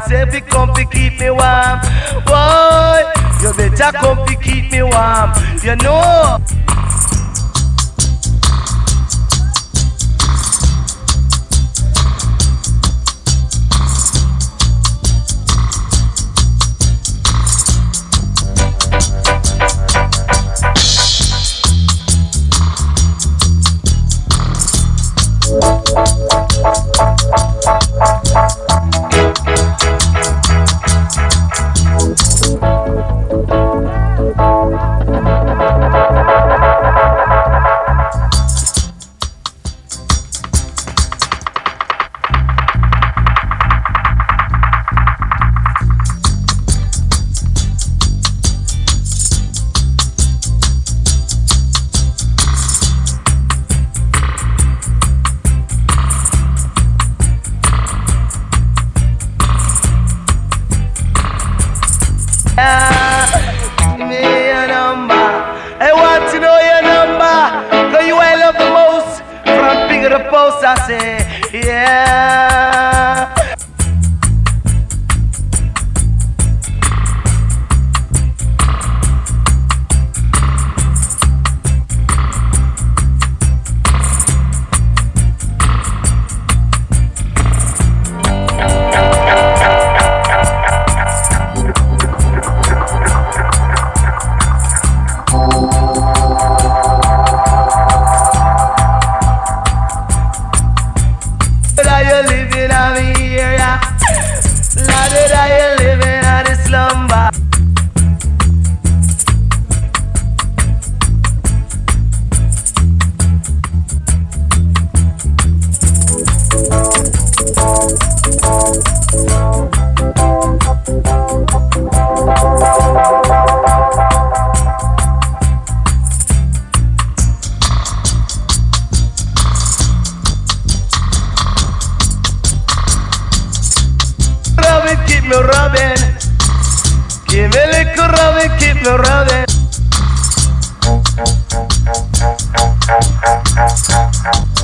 say fi come fi keep me warm. Boy, you better come fi keep me warm. You know. Give me your number. I want to know your number. Cause you I love the most. From big to the post I say, yeah. Keep me rubbing, give me a little rubbing, keep me rubbing.